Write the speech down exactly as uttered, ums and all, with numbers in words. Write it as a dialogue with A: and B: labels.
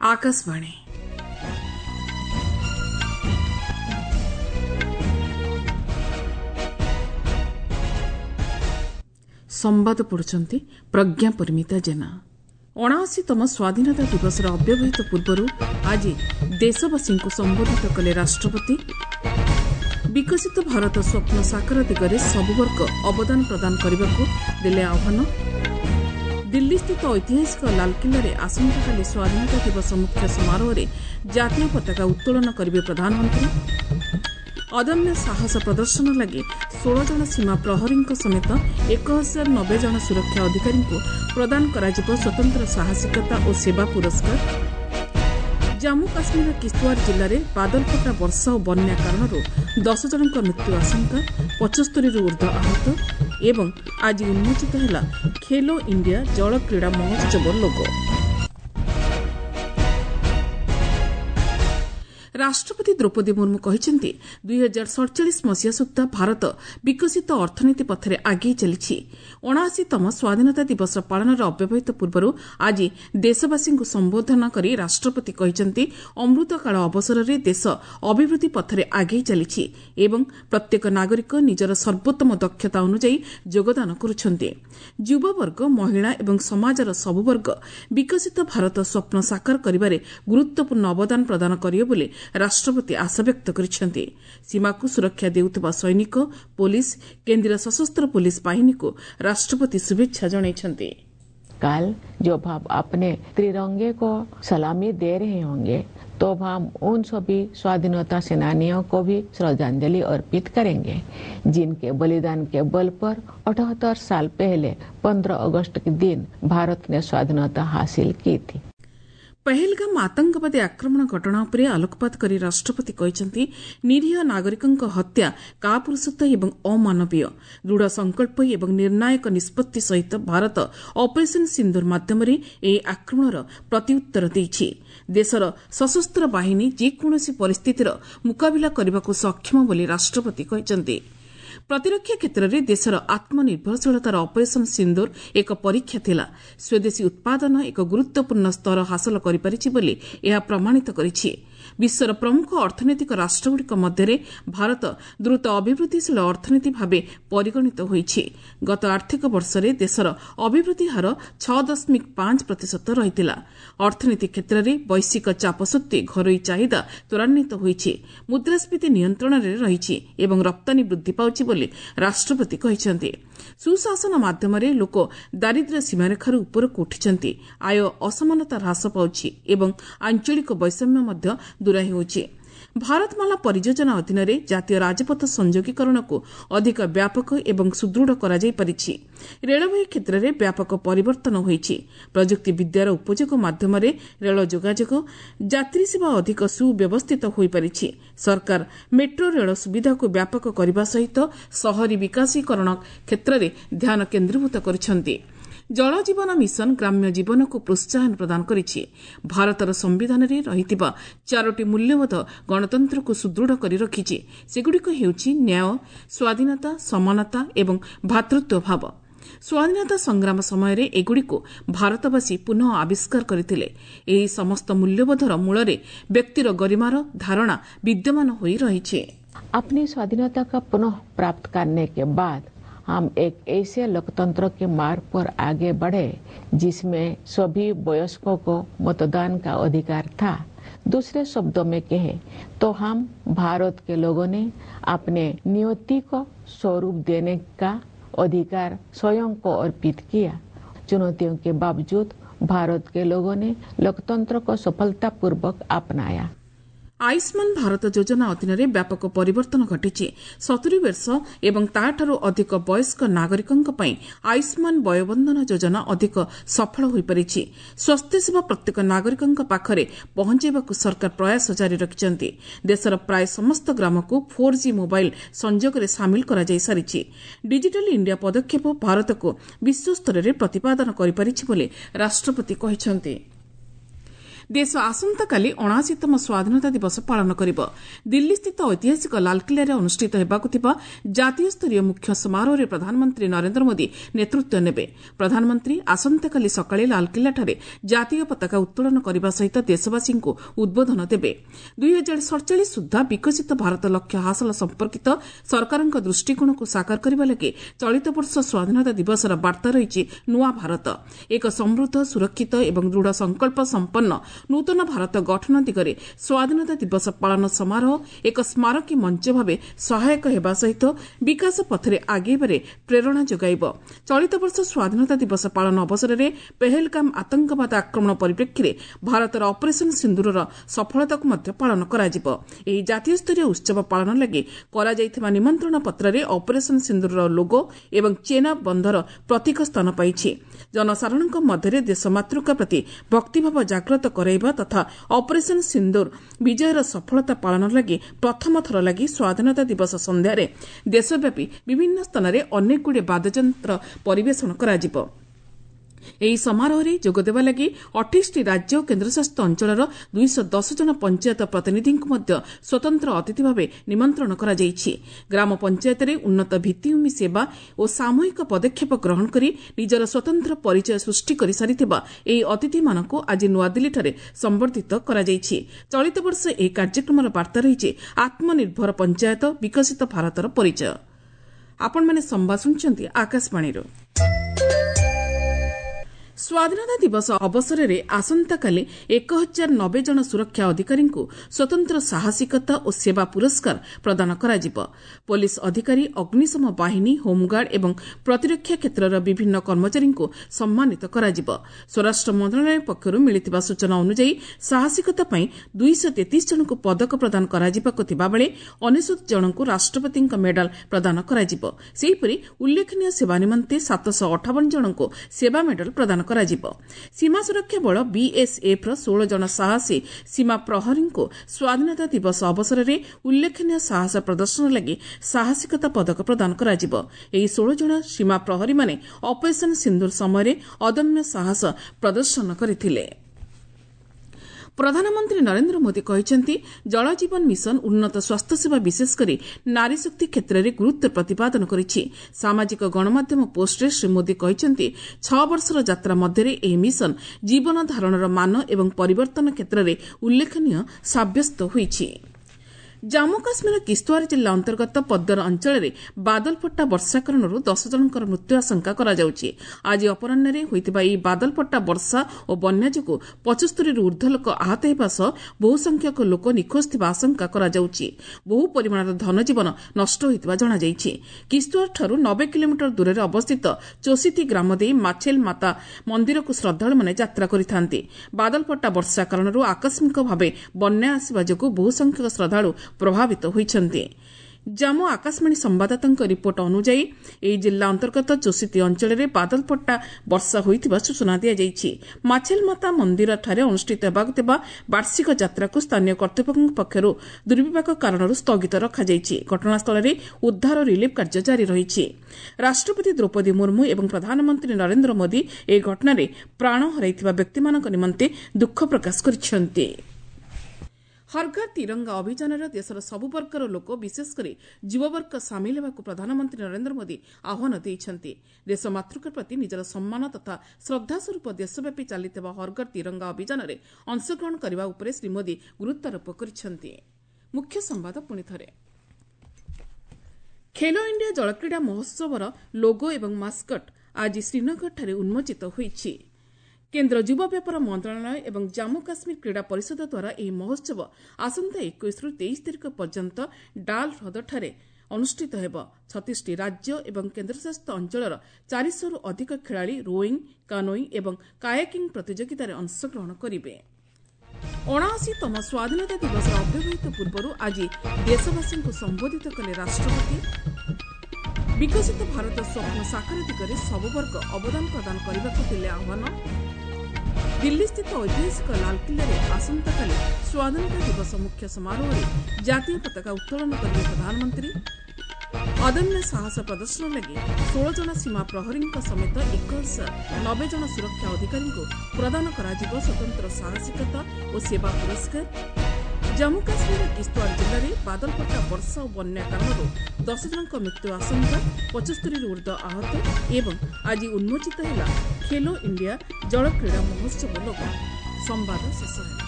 A: आकाशवाणी संवाद पढ़ुचंती प्रज्ञा परिमिता जेना। अणाशीतम स्वाधीनता दिवस अव्यवहित पूर्व आज देशवासी को संबोधित कले राष्ट्रपति। विकसित भारत स्वप्न साकार दिगरे सबुवर्ग अवदान प्रदान करने को देले आह्वान। दिल्ली स्थित ऐतिहासिक लालकिल्ला रे आसंताकाली स्वाधीनता दिवस मुख्य समारोह रे जातीय पताका उत्तोलन करेंगे प्रधानमंत्री। अदम्य साहस प्रदर्शन लगी षोल जन सीमा प्रहरी समेत एक हजार नब्बे जन सुरक्षा अधिकारी को प्रदान करा स्वतंत्र साहसिकता और सेवा पुरस्कार। जम्मू काश्मीर किश्तवाड़ जिले में बादलफटा वर्षा और बन्या कारण दस जन मृत्यु आशंका, पचस्तरी ऊर्ध्व आहत। एवं आज उन्मोचित है खेलो इंडिया जल क्रीड़ा महोत्सव लोगो। राष्ट्रपति द्रौपदी मुर्मू कहते दुई हजार सड़चाश मसीहा सुधा भारत विकसित अर्थनीति पथरे आगे चली। अणाशीतम स्वाधीनता दिवस पालन अव्यवहित पूर्व आज देशवासी को संबोधन कर राष्ट्रपति कहते अमृतकाल अवसर में देश अभिवृद्धि पथरे आगे चली एवं प्रत्येक नागरिक निजर सर्वोत्तम दक्षता अनुଯାयी योगदान करुछन्ते। युववर्ग, महिला एवं समाजर सबु वर्ग विकसित भारत स्वप्न साकार करिबारे गुरुत्वपूर्ण अवदान प्रदान करियो बोली राष्ट्रपति आशा व्यक्त करिसेंति। सीमा को सुरक्षा देउतबा सैनिक, पुलिस, केंद्रीय सशस्त्र पुलिस बाहिनी को राष्ट्रपति शुभेच्छा जणाइछन्ति।
B: कल जब हम अपने त्रिरंगे को सलामी दे रहे होंगे तो हम उन सभी स्वाधीनता सेनानियों को भी श्रद्धांजलि अर्पित करेंगे जिनके बलिदान के बल पर अठहत्तर साल पहले पंद्रह अगस्त के दिन भारत ने स्वाधीनता हासिल की थी।
A: पहलगाम आतंकवादी आक्रमण घटना पर आलोकपात कर राष्ट्रपति कहते निरीह नागरिकों हत्या कापुरुषत्व एवं अमानवीय। दृढ़ संकल्प एवं निर्णायक निष्पत्ति सहित भारत ऑपरेशन सिंदूर माध्यम आक्रमणर प्रत्युत्तर देइछि। देशर सशस्त्र बाहिनी जेकोसी परिस्थितिर मुकाबिला करने को सक्षम बोली राष्ट्रपति कहते। प्रतिरक्षा क्षेत्र में देशर आत्मनिर्भरशीलतार ऑपरेशन सिंदूर एक परीक्षा थिला। स्वदेशी उत्पादन एक गुरुत्वपूर्ण स्तर हासिल करिपारिछि बोली यह प्रमाणित करिछि। विश्वर प्रमुख अर्थनैतिक राष्ट्रगुड़िक मध्य भारत द्रुत अभिवृद्धिशील अर्थनीति भाव परिगणित होइछि। गत आर्थिक वर्ष में देशर अभिवृद्धि हार छह दशमिक पांच प्रतिशत रही। अर्थनीति क्षेत्र में वैश्विक चाप सत्वे घरोई चाहिदा त्वरान्वित होइछि। मुद्रास्फीति नियंत्रण में रही एवं रप्तानी वृद्धि पाउछि बोली राष्ट्रपति कहते। सुशासन माध्यम लोक दारिद्र्य सीमारेखार उपरକୁ उठिछन्ति। आय असमानता ह्रास पाउछि एवं आंचलिक वैषम्य मध्य दूराई होछि। भारतमाला परियोजना अधीन जातीय राजपथ संयोगीकरण को अधिक व्यापक एवं सुदृढ़ करा जाई परिछि। रेलवे क्षेत्र में व्यापक परिवर्तन होइछि। प्रजुक्ति विद्यार उपयोग माध्यम रेल जोगाजोग यात्री सेवा अधिक सुव्यवस्थित होई परिछि। सरकार मेट्रो रेल सुविधा को व्यापक करने सहित शहरी विकासीकरण क्षेत्र में ध्यान केन्द्रीभूत करिसेंति। जल जीवन मिशन ग्राम्य जीवन को प्रोत्साहन प्रदान करिछि। भारतर संविधान रे रहितिबा चारोटी मूल्यबोध गणतंत्र को सुदृढ़ करि रखिछि। सेगुड़िक हेउछि न्याय, स्वाधीनता, समानता एवं भ्रातृत्व भाव। स्वाधीनता संग्राम समय एगुड़िको भारतवासी पुनः आविष्कार करथिले। एही समस्त मूल्यबोधर मूलरे व्यक्तिर गरिमार धारणा विद्यमान होई रहिछि।
B: अपनी स्वाधीनता का पुनः प्राप्त करने के बाद हम एक ऐसे लोकतंत्र के मार्ग पर आगे बढ़े जिसमें सभी वयस्कों को मतदान का अधिकार था। दूसरे शब्दों में कहे तो हम भारत के लोगों ने अपने नियति को स्वरूप देने का अधिकार स्वयं को अर्पित किया। चुनौतियों के बावजूद भारत के लोगों ने लोकतंत्र को सफलतापूर्वक अपनाया।
A: आयुष्मान भारत योजना अधीन व्यापक परिवर्तन घटी। सतुरी वर्ष एवं ताठारु अधिक वयस्क नागरिकों पई आयुष्मान वयोबंधन योजना अधिक सफल होई परिछि। स्वास्थ्य सेवा प्रत्येक नागरिकों पाखरे पहुंचाइबाकु सरकार प्रयास जारी रखिछन्ति। देशर प्राय समस्त ग्राम को फोर जी मोबाइल संजोग रे शामिल करा जाई सारिछि। डिजिटल इंडिया पदक्षेप भारत को विश्व स्तर रे प्रतिपादन करि परिछि बोली राष्ट्रपति कहिछन्ति। ଦେଶ ଆସନ୍ତାକାଲି ଅଣାଅଶୀତମ ସ୍ୱାଧୀନତା ଦିବସ ପାଳନ କରିବ। ଦିଲ୍ଲୀସ୍ଥିତ ଐତିହାସିକ ଲାଲକିଲ୍ଲାରେ ଅନୁଷ୍ଠିତ ହେବାକୁ ଥିବା ଜାତୀୟ ସ୍ତରୀୟ ମୁଖ୍ୟ ସମାରୋହରେ ପ୍ରଧାନମନ୍ତ୍ରୀ ନରେନ୍ଦ୍ର ମୋଦି ନେତୃତ୍ୱ ନେବେ। ପ୍ରଧାନମନ୍ତ୍ରୀ ଆସନ୍ତାକାଲି ସକାଳେ ଲାଲକିଲ୍ଲାଠାରେ ଜାତୀୟ ପତାକା ଉତ୍ତୋଳନ କରିବା ସହିତ ଦେଶବାସୀଙ୍କୁ ଉଦ୍ବୋଧନ ଦେବେ। ଦୁଇ ହଜାର ସଡ଼ଚାଳିଶ ସୁଦ୍ଧା ବିକଶିତ ଭାରତ ଲକ୍ଷ୍ୟ ହାସଲ ସମ୍ପର୍କିତ ସରକାରଙ୍କ ଦୃଷ୍ଟିକୋଣକୁ ସାକାର କରିବା ଲାଗି ଚଳିତ ବର୍ଷ ସ୍ୱାଧୀନତା ଦିବସର ବାର୍ତ୍ତା ରହିଛି ନୂଆ ଭାରତ, ଏକ ସମୃଦ୍ଧ, ସୁରକ୍ଷିତ ଏବଂ ଦୃଢ଼ ସଂକଳ୍ପ ସମ୍ପନ୍ନ ନୂତନ ଭାରତ ଗଠନ ଦିଗରେ ସ୍ୱାଧୀନତା ଦିବସ ପାଳନ ସମାରୋହ ଏକ ସ୍ମାରକୀ ମଞ୍ଚ ଭାବେ ସହାୟକ ହେବା ସହିତ ବିକାଶ ପଥରେ ଆଗେଇବାରେ ପ୍ରେରଣା ଯୋଗାଇବ। ଚଳିତ ବର୍ଷ ସ୍ୱାଧୀନତା ଦିବସ ପାଳନ ଅବସରରେ ପେହେଲଗାମ ଆତଙ୍କବାଦ ଆକ୍ରମଣ ପରିପ୍ରେକ୍ଷୀରେ ଭାରତର ଅପରେସନ ସିନ୍ଦୁରର ସଫଳତାକୁ ମଧ୍ୟ ପାଳନ କରାଯିବ। ଏହି ଜାତୀୟ ସ୍ତରୀୟ ଉତ୍ସବ ପାଳନ ଲାଗି କରାଯାଇଥିବା ନିମନ୍ତ୍ରଣ ପତ୍ରରେ ଅପରେସନ ସିନ୍ଦୁରର ଲୋଗୋ ଏବଂ ଚେନାବ ବନ୍ଧର ପ୍ରତୀକ ସ୍ଥାନ ପାଇଛି। ଜନସାଧାରଣଙ୍କ ମଧ୍ୟରେ ଦେଶମାତୃକା ପ୍ରତି ଭକ୍ତିଭାବ ଜାଗ୍ରତ କରାଇବା ତଥା ଅପରେସନ ସିନ୍ଦୁର ବିଜୟର ସଫଳତା ପାଳନ ଲାଗି ପ୍ରଥମ ଥର ଲାଗି ସ୍ୱାଧୀନତା ଦିବସ ସନ୍ଧ୍ୟାରେ ଦେଶବ୍ୟାପୀ ବିଭିନ୍ନ ସ୍ଥାନରେ ଅନେକଗୁଡ଼ିଏ ବାଦ୍ୟଯନ୍ତ୍ର ପରିବେଷଣ କରାଯିବ। ଏହି ସମାରୋହରେ ଯୋଗଦେବା ଲାଗି ଅଠେଇଶଟି ରାଜ୍ୟ ଓ କେନ୍ଦ୍ରଶାସିତ ଅଞ୍ଚଳର ଦୁଇଶହ ଦଶ ଜଣ ପଞ୍ଚାୟତ ପ୍ରତିନିଧିଙ୍କୁ ମଧ୍ୟ ସ୍ୱତନ୍ତ୍ର ଅତିଥି ଭାବେ ନିମନ୍ତ୍ରଣ କରାଯାଇଛି। ଗ୍ରାମ ପଞ୍ଚାୟତରେ ଉନ୍ନତ ଭିତ୍ତିଭୂମି ସେବା ଓ ସାମୂହିକ ପଦକ୍ଷେପ ଗ୍ରହଣ କରି ନିଜର ସ୍ୱତନ୍ତ୍ର ପରିଚୟ ସୃଷ୍ଟି କରିସାରିଥିବା ଏହି ଅତିଥିମାନଙ୍କୁ ଆଜି ନୂଆଦିଲ୍ଲୀଠାରେ ସମ୍ବର୍ଦ୍ଧିତ କରାଯାଇଛି। ଚଳିତ ବର୍ଷ ଏହି କାର୍ଯ୍ୟକ୍ରମର ବାର୍ତ୍ତା ରହିଛି ଆତ୍ମନିର୍ଭର ପଞ୍ଚାୟତ, ବିକଶିତ ଭାରତର ପରିଚୟ। ଆପଣମାନେ ସମ୍ବାଦ ଶୁଣୁଛନ୍ତି ଆକାଶବାଣୀରୁ। ସ୍ୱାଧୀନତା ଦିବସ ଅବସରରେ ଆସନ୍ତାକାଲି ଏକ ହଜାର ନବେ ଜଣ ସୁରକ୍ଷା ଅଧିକାରୀଙ୍କୁ ସ୍ୱତନ୍ତ୍ର ସାହସିକତା ଓ ସେବା ପୁରସ୍କାର ପ୍ରଦାନ କରାଯିବ। ପୋଲିସ ଅଧିକାରୀ, ଅଗ୍ନିଶମ ବାହିନୀ, ହୋମଗାର୍ଡ ଏବଂ ପ୍ରତିରକ୍ଷା କ୍ଷେତ୍ରର ବିଭିନ୍ନ କର୍ମଚାରୀଙ୍କୁ ସମ୍ମାନିତ କରାଯିବ। ସ୍ୱରାଷ୍ଟ୍ର ମନ୍ତ୍ରଣାଳୟ ପକ୍ଷରୁ ମିଳିଥିବା ସୂଚନା ଅନୁଯାୟୀ ସାହସିକତା ପାଇଁ ଦୁଇଶହ ତେତିଶ ଜଣଙ୍କୁ ପଦକ ପ୍ରଦାନ କରାଯିବାକୁ ଥିବାବେଳେ ଅନେଶ୍ୱତ ଜଣଙ୍କୁ ରାଷ୍ଟ୍ରପତିଙ୍କ ମେଡାଲ ପ୍ରଦାନ କରାଯିବ। ସେହିପରି ଉଲ୍ଲେଖନୀୟ ସେବା ନିମନ୍ତେ ସାତଶହ ଅଠାବନ ଜଣଙ୍କୁ ସେବା ମେଡାଲ ପ୍ରଦାନ କରାଯିବ। ସୀମା ସୁରକ୍ଷା ବଳ ବିଏସ୍ଏଫ୍ର ଷୋହଳ ଜଣ ସାହସୀ ସୀମା ପ୍ରହରୀଙ୍କୁ ସ୍ୱାଧୀନତା ଦିବସ ଅବସରରେ ଉଲ୍ଲେଖନୀୟ ସାହସ ପ୍ରଦର୍ଶନ ଲାଗି ସାହସିକତା ପଦକ ପ୍ରଦାନ କରାଯିବ। ଏହି ଷୋହଳ ଜଣ ସୀମା ପ୍ରହରୀମାନେ ଅପରେସନ ସିନ୍ଦୁର ସମୟରେ ଅଦମ୍ୟ ସାହସ ପ୍ରଦର୍ଶନ କରିଥିଲେ। ପ୍ରଧାନମନ୍ତ୍ରୀ ନରେନ୍ଦ୍ର ମୋଦି କହିଛନ୍ତି ଜଳଜୀବନ ମିଶନ ଉନ୍ନତ ସ୍ୱାସ୍ଥ୍ୟସେବା ବିଶେଷକରି ନାରୀଶକ୍ତି କ୍ଷେତ୍ରରେ ଗୁରୁତ୍ୱ ପ୍ରତିପାଦନ କରିଛି। ସାମାଜିକ ଗଣମାଧ୍ୟମ ପୋଷ୍ଟରେ ଶ୍ରୀ ମୋଦି କହିଛନ୍ତି ଛଅ ବର୍ଷର ଯାତ୍ରା ମଧ୍ୟରେ ଏହି ମିଶନ ଜୀବନ ଧାରଣର ମାନ ଏବଂ ପରିବର୍ତ୍ତନ କ୍ଷେତ୍ରରେ ଉଲ୍ଲେଖନୀୟ ସାବ୍ୟସ୍ତ ହୋଇଛି। ଜାମ୍ମୁ କାଶ୍ମୀର କିସ୍ତୱାର ଜିଲ୍ଲା ଅନ୍ତର୍ଗତ ପଦ୍ଦର ଅଞ୍ଚଳରେ ବାଦଲଫଟା ବର୍ଷା କାରଣରୁ ଦଶ ଜଣଙ୍କର ମୃତ୍ୟୁ ଆଶଙ୍କା କରାଯାଉଛି। ଆଜି ଅପରାହ୍ନରେ ହୋଇଥିବା ଏହି ବାଦଲଫଟା ବର୍ଷା ଓ ବନ୍ୟା ଯୋଗୁଁ ପଚସ୍ତରୀରୁ ଊର୍ଦ୍ଧ୍ୱ ଲୋକ ଆହତ ହେବା ସହ ବହୁ ସଂଖ୍ୟକ ଲୋକ ନିଖୋଜ ଥିବା ଆଶଙ୍କା କରାଯାଉଛି। ବହୁ ପରିମାଣର ଧନଜୀବନ ନଷ୍ଟ ହୋଇଥିବା ଜଣାଯାଇଛି। କିସ୍ତୱାରଠାରୁ ନବେ କିଲୋମିଟର ଦୂରରେ ଅବସ୍ଥିତ ଚୋସିତି ଗ୍ରାମ ଦେଇ ମାଛେଲ ମାତା ମନ୍ଦିରକୁ ଶ୍ରଦ୍ଧାଳୁମାନେ ଯାତ୍ରା କରିଥାନ୍ତି। ବାଦଲଫଟା ବର୍ଷା କାରଣରୁ ଆକସ୍ମିକ ଭାବେ ବନ୍ୟା ଆସିବା ଯୋଗୁଁ ବହୁ ସଂଖ୍ୟକ ଶ୍ରଦ୍ଧାଳୁ ପ୍ରଭାବିତ ହୋଇଛନ୍ତି। ଜାମ୍ମୁ ଆକାଶବାଣୀ ସମ୍ଭାଦଦାତାଙ୍କ ରିପୋର୍ଟ ଅନୁଯାୟୀ ଏହି ଜିଲ୍ଲା ଅନ୍ତର୍ଗତ ଚୋସିତି ଅଞ୍ଚଳରେ ବାଦଲଫଟା ବର୍ଷା ହୋଇଥିବା ସୂଚନା ଦିଆଯାଇଛି। ମାଛେଲମାତା ମନ୍ଦିରଠାରେ ଅନୁଷ୍ଠିତ ହେବାକୁ ଥିବା ବାର୍ଷିକ ଯାତ୍ରାକୁ ସ୍ଥାନୀୟ କର୍ତ୍ତୃପକ୍ଷଙ୍କ ପକ୍ଷରୁ ଦୁର୍ବିପାକ କାରଣରୁ ସ୍ଥଗିତ ରଖାଯାଇଛି। ଘଟଣାସ୍ଥଳରେ ଉଦ୍ଧାର ଓ ରିଲିଫ୍ କାର୍ଯ୍ୟ ଜାରି ରହିଛି। ରାଷ୍ଟ୍ରପତି ଦ୍ରୌପଦୀ ମୁର୍ମୁ ଏବଂ ପ୍ରଧାନମନ୍ତ୍ରୀ ନରେନ୍ଦ୍ର ମୋଦି ଏହି ଘଟଣାରେ ପ୍ରାଣ ହରାଇଥିବା ବ୍ୟକ୍ତିମାନଙ୍କ ନିମନ୍ତେ ଦୁଃଖ ପ୍ରକାଶ କରିଛନ୍ତି। ହର୍ ଘର୍ ତିରଙ୍ଗା ଅଭିଯାନରେ ଦେଶର ସବୁ ବର୍ଗର ଲୋକ ବିଶେଷକରି ଯୁବବର୍ଗ ସାମିଲ ହେବାକୁ ପ୍ରଧାନମନ୍ତ୍ରୀ ନରେନ୍ଦ୍ର ମୋଦି ଆହ୍ୱାନ ଦେଇଛନ୍ତି। ଦେଶ ମାତୃକା ପ୍ରତି ନିଜର ସମ୍ମାନ ତଥା ଶ୍ରଦ୍ଧାସ୍ୱରୂପ ଦେଶବ୍ୟାପୀ ଚାଲିଥିବା ହର୍ ଘର୍ ତିରଙ୍ଗା ଅଭିଯାନରେ ଅଂଶଗ୍ରହଣ କରିବା ଉପରେ ଶ୍ରୀ ମୋଦି ଗୁରୁତ୍ୱାରୋପ କରିଛନ୍ତି। ମୁଖ୍ୟ ସମ୍ବାଦ ପୁଣିଥରେ। ଖେଲୋ ଇଣ୍ଡିଆ ଜଳକ୍ରୀଡ଼ା ମହୋତ୍ସବର ଲୋଗୋ ଏବଂ ମାସ୍କଟ୍ ଆଜି ଶ୍ରୀନଗରଠାରେ ଉନ୍ମୋଚିତ ହୋଇଛି। କେନ୍ଦ୍ର ଯୁବ ବ୍ୟାପାର ମନ୍ତ୍ରଣାଳୟ ଏବଂ ଜାମ୍ମୁ କାଶ୍ମୀର କ୍ରୀଡ଼ା ପରିଷଦ ଦ୍ୱାରା ଏହି ମହୋତ୍ସବ ଆସନ୍ତା ଏକୋଇଶରୁ ତେଇଶ ତାରିଖ ପର୍ଯ୍ୟନ୍ତ ଡାଲ୍ ହ୍ରଦଠାରେ ଅନୁଷ୍ଠିତ ହେବ। ଛତିଶଟି ରାଜ୍ୟ ଏବଂ କେନ୍ଦ୍ରଶାସିତ ଅଞ୍ଚଳର ଚାରିଶହରୁ ଅଧିକ ଖେଳାଳି ରୋଇଂ, କାନୋଇଂ ଏବଂ କାୟାକିଂ ପ୍ରତିଯୋଗିତାରେ ଅଂଶଗ୍ରହଣ କରିବେ। ଅଣାଅଶୀତମ ସ୍ୱାଧୀନତା ଦିବସର ଅବ୍ୟବହିତ ପୂର୍ବରୁ ଆଜି ଦେଶବାସୀଙ୍କୁ ସମ୍ବୋଧିତ କଲେ ରାଷ୍ଟ୍ରପତି। ବିକଶିତ ଭାରତ ସ୍ୱପ୍ନ ସାକାର ଦିଗରେ ସବୁ ବର୍ଗ ଅବଦାନ ପ୍ରଦାନ କରିବାକୁ ଦେଲେ ଆହ୍ୱାନ। ଦିଲ୍ଲୀସ୍ଥିତ ଐତିହାସିକ ଲାଲକିଲ୍ଲାରେ ଆସନ୍ତାକାଲି ସ୍ୱାଧୀନତା ଦିବସ ମୁଖ୍ୟ ସମାରୋହରେ ଜାତୀୟ ପତାକା ଉତ୍ତୋଳନ କରିବେ ପ୍ରଧାନମନ୍ତ୍ରୀ। अदम्य साहस प्रदर्शन लगी षोल जन सीमा प्रहरी समेत एक हजार नब्बे जन सुरक्षा अधिकारी प्रदान करा स्वतंत्र साहसिकता और सेवा पुरस्कार। जम्मू काश्मीर किश्तवाड़ जिले में बादल फटा वर्षा और बन्या कारण दस जन मृत्यु आशंका पचस्तरी ऊर्ध्व आहत एवं आज उन्मोचित है खेलो इंडिया जल क्रीड़ा महोत्सव लोक संवाद शेष है।